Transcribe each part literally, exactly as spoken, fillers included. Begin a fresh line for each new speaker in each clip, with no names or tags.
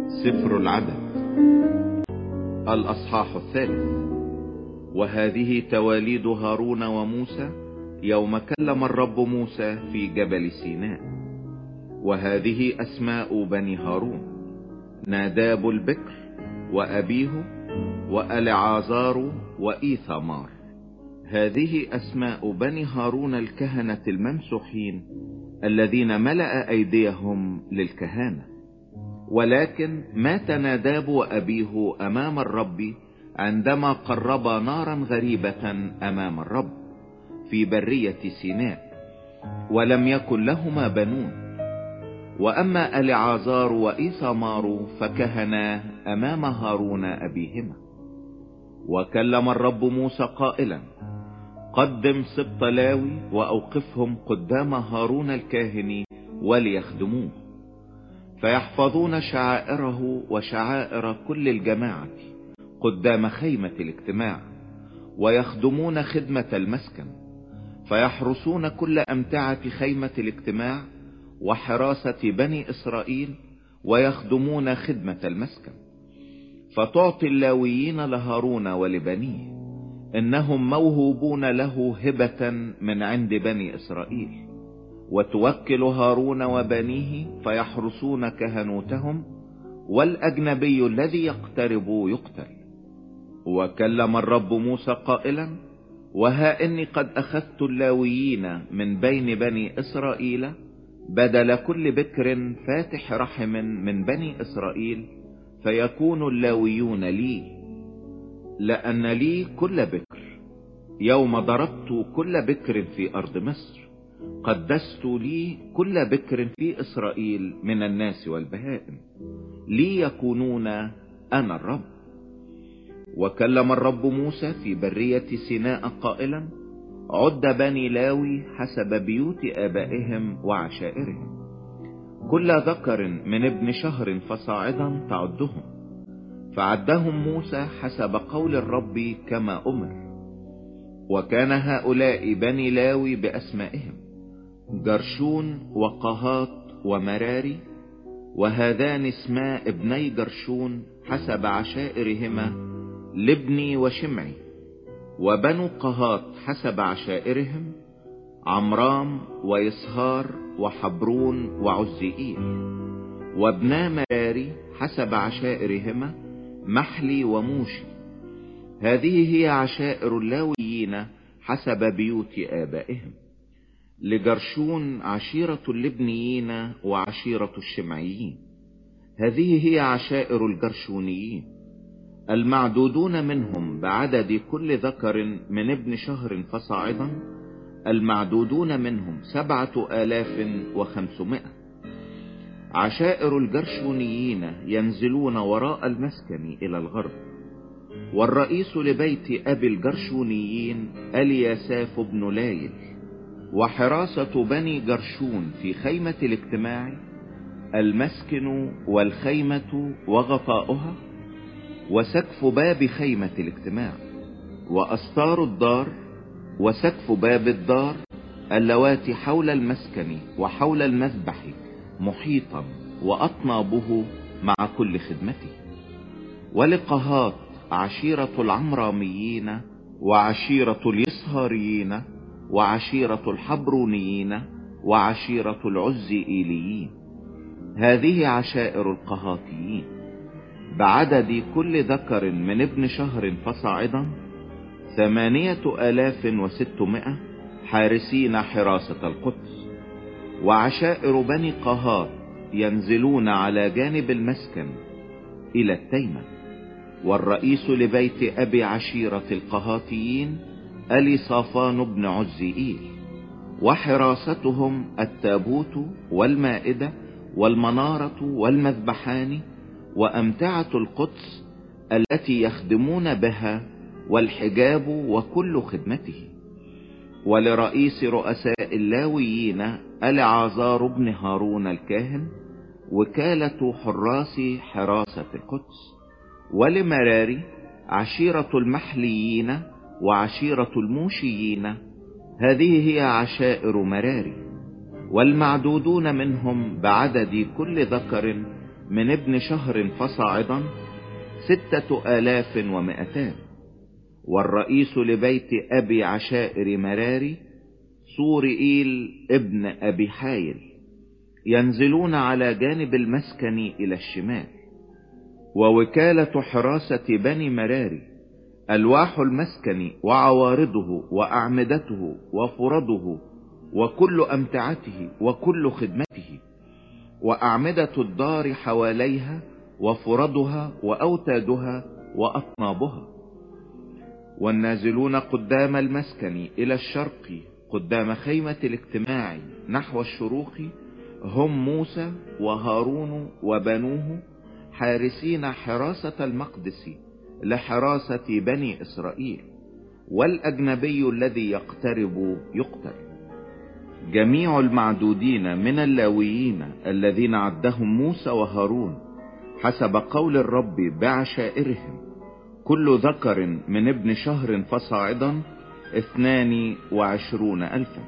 سفر العدد الأصحاح الثالث. وهذه تواليد هارون وموسى يوم كلم الرب موسى في جبل سيناء. وهذه أسماء بني هارون: ناداب البكر وأبيه وألعازار وإيثامار. هذه أسماء بني هارون الكهنة الممسوحين الذين ملأ أيديهم للكهانة. ولكن مات ناداب وأبيه أمام الرب عندما قربا نارا غريبة أمام الرب في برية سيناء، ولم يكن لهما بنون. وأما ألعازار وإيثامار فكهنا أمام هارون أبيهما. وكلم الرب موسى قائلا: قدم سبط لاوي وأوقفهم قدام هارون الكاهن وليخدموه، فيحفظون شعائره وشعائر كل الجماعة قدام خيمة الاجتماع، ويخدمون خدمة المسكن، فيحرسون كل أمتعة خيمة الاجتماع وحراسة بني إسرائيل، ويخدمون خدمة المسكن. فتعطي اللاويين لهارون ولبنيه، إنهم موهوبون له هبة من عند بني إسرائيل. وتوكل هارون وبنيه فيحرسون كهنوتهم، والأجنبي الذي يقترب يقتل. وكلم الرب موسى قائلا: وها إني قد أخذت اللاويين من بين بني إسرائيل بدل كل بكر فاتح رحم من بني إسرائيل، فيكون اللاويون لي، لأن لي كل بكر. يوم ضربت كل بكر في أرض مصر قدست لي كل بكر في إسرائيل من الناس والبهائم، لي يكونون أنا الرب. وكلم الرب موسى في برية سيناء قائلا: عد بني لاوي حسب بيوت آبائهم وعشائرهم، كل ذكر من ابن شهر فصاعدا تعدهم. فعدهم موسى حسب قول الرب كما أمر. وكان هؤلاء بني لاوي بأسمائهم: جرشون وقهات ومراري. وهذان اسماء ابني جرشون حسب عشائرهما لبني وشمعي. وبنو قهات حسب عشائرهم عمرام ويسهار وحبرون وعزئيل. وابنا مراري حسب عشائرهما محلي وموشي. هذه هي عشائر اللاويين حسب بيوت آبائهم. لجرشون عشيرة اللبنيين وعشيرة الشمعيين. هذه هي عشائر الجرشونيين المعدودون منهم بعدد كل ذكر من ابن شهر فصاعدا، المعدودون منهم سبعة آلاف وخمسمائة. عشائر الجرشونيين ينزلون وراء المسكن إلى الغرب. والرئيس لبيت أبي الجرشونيين الياساف بن لايل. وحراسة بني جرشون في خيمة الاجتماع المسكن والخيمة وغطاؤها، وسقف باب خيمة الاجتماع، وأستار الدار، وسقف باب الدار اللواتي حول المسكن وحول المذبح محيطا، وأطنابه مع كل خدمته. ولقهات عشيرة العمراميين وعشيرة اليسهاريين وعشيرة الحبرونيين وعشيرة العزئيليين. هذه عشائر القهاتيين بعدد كل ذكر من ابن شهر فصاعدا ثمانية آلاف وستمائة حارسين حراسة القدس. وعشائر بني قهات ينزلون على جانب المسكن إلى التيمة. والرئيس لبيت أبي عشيرة القهاتيين أليصافان بن عزئيل. وحراستهم التابوت والمائدة والمنارة والمذبحان وأمتعة القدس التي يخدمون بها، والحجاب وكل خدمته. ولرئيس رؤساء اللاويين ألعازار بن هارون الكاهن وكالة حراس حراسة القدس. ولمراري عشيرة المحليين وعشيرة الموشيين. هذه هي عشائر مراري، والمعدودون منهم بعدد كل ذكر من ابن شهر فصاعدا ستة آلاف ومئتان. والرئيس لبيت أبي عشائر مراري صورئيل ابن أبي حايل، ينزلون على جانب المسكن إلى الشمال. ووكالة حراسة بني مراري ألواح المسكن وعوارضه وأعمدته وفرضه وكل أمتعته وكل خدمته، وأعمدة الدار حواليها وفرضها وأوتادها وأطنابها. والنازلون قدام المسكن إلى الشرق قدام خيمة الاجتماع نحو الشروق هم موسى وهارون وبنوه، حارسين حراسة المقدس لحراسة بني إسرائيل، والأجنبي الذي يقترب يقتل. جميع المعدودين من اللاويين الذين عدهم موسى وهارون حسب قول الرب بعشائرهم كل ذكر من ابن شهر فصاعدا اثنان وعشرون ألفا.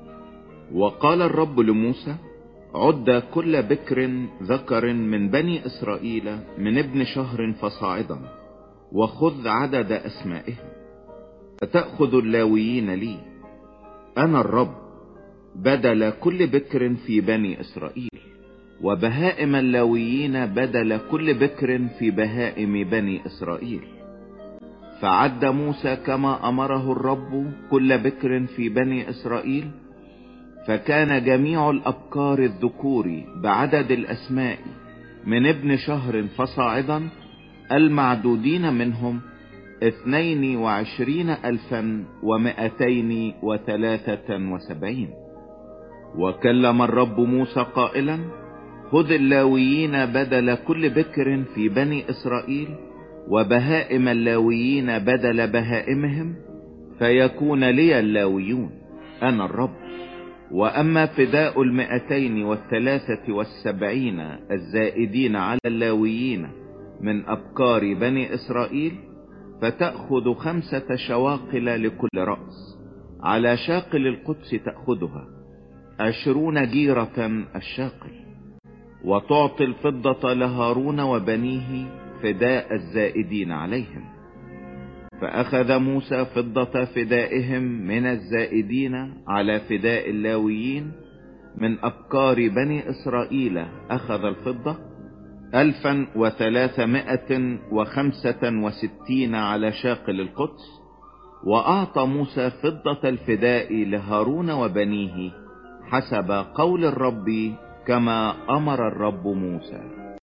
وقال الرب لموسى: عد كل بكر ذكر من بني إسرائيل من ابن شهر فصاعدا، وخذ عدد أسمائهم، فتأخذ اللاويين لي أنا الرب بدل كل بكر في بني إسرائيل، وبهائم اللاويين بدل كل بكر في بهائم بني إسرائيل. فعد موسى كما أمره الرب كل بكر في بني إسرائيل، فكان جميع الأبكار الذكور بعدد الأسماء من ابن شهر فصاعدا المعدودين منهم اثنين وعشرين ألفا ومائتين وثلاثة وسبعين. وكلم الرب موسى قائلا: خذ اللاويين بدل كل بكر في بني إسرائيل، وبهائم اللاويين بدل بهائمهم، فيكون لي اللاويون أنا الرب. وأما فداء المائتين والثلاثة والسبعين الزائدين على اللاويين من أبكار بني إسرائيل، فتأخذ خمسة شواقل لكل رأس، على شاقل القدس تأخذها عشرون جيرة الشاقل. وتعطي الفضة لهارون وبنيه فداء الزائدين عليهم. فأخذ موسى فضة فدائهم من الزائدين على فداء اللاويين من أبكار بني إسرائيل، أخذ الفضة ألفا وثلاثمائة وخمسة وستين على شاقل القدس. وأعطى موسى فضة الفداء لهارون وبنيه حسب قول الرب كما أمر الرب موسى.